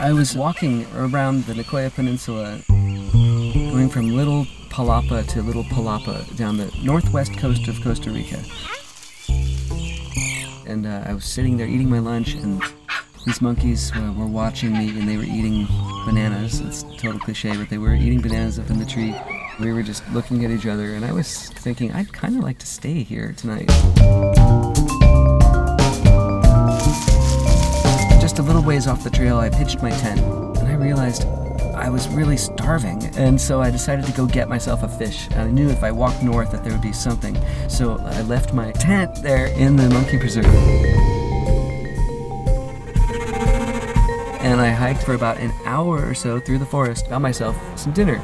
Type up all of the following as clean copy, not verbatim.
I was walking around the Nicoya Peninsula, going from Little Palapa to Little Palapa down the northwest coast of Costa Rica. And I was sitting there eating my lunch, and these monkeys were watching me, and they were eating bananas. It's a total cliche, but they were eating bananas up in the tree. We were just looking at each other, and I was thinking, I'd kind of like to stay here tonight. Just a little ways off the trail, I pitched my tent, and I realized I was really starving, and so I decided to go get myself a fish. And I knew if I walked north that there would be something, so I left my tent there in the monkey preserve. And I hiked for about an hour or so through the forest, got myself some dinner.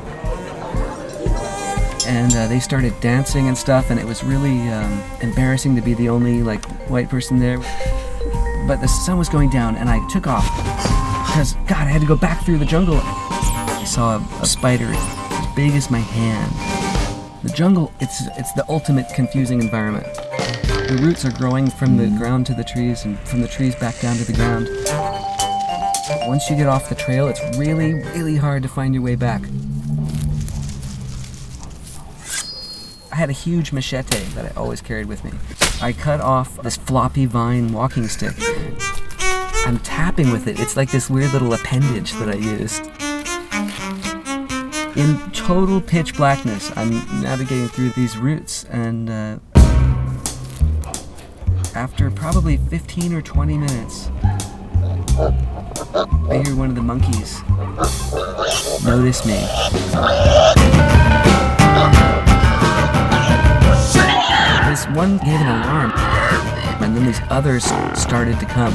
And they started dancing and stuff, and it was really embarrassing to be the only white person there. But the sun was going down, and I took off because, God, I had to go back through the jungle. I saw a spider as big as my hand. The jungle, it's the ultimate confusing environment. The roots are growing from the ground to the trees, and from the trees back down to the ground. Once you get off the trail, it's really, really hard to find your way back. I had a huge machete that I always carried with me. I cut off this floppy vine walking stick. I'm tapping with it. It's like this weird little appendage that I used. In total pitch blackness, I'm navigating through these roots, and after probably 15 or 20 minutes, I hear one of the monkeys notice me. This one gave an alarm, and then these others started to come.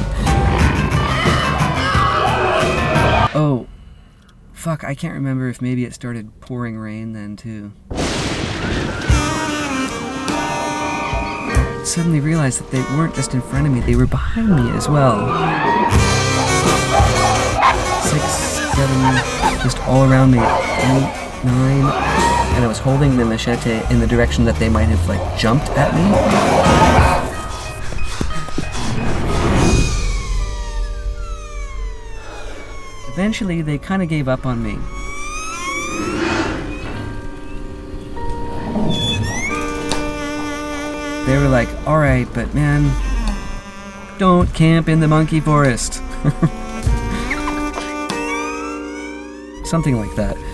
Oh, fuck, I can't remember if maybe it started pouring rain then too. Suddenly realized that they weren't just in front of me, they were behind me as well. 6, 7, just all around me, 8, 9, and I was holding the machete in the direction that they might have jumped at me. Eventually, they kind of gave up on me. They were like, all right, but man, don't camp in the monkey forest. Something like that.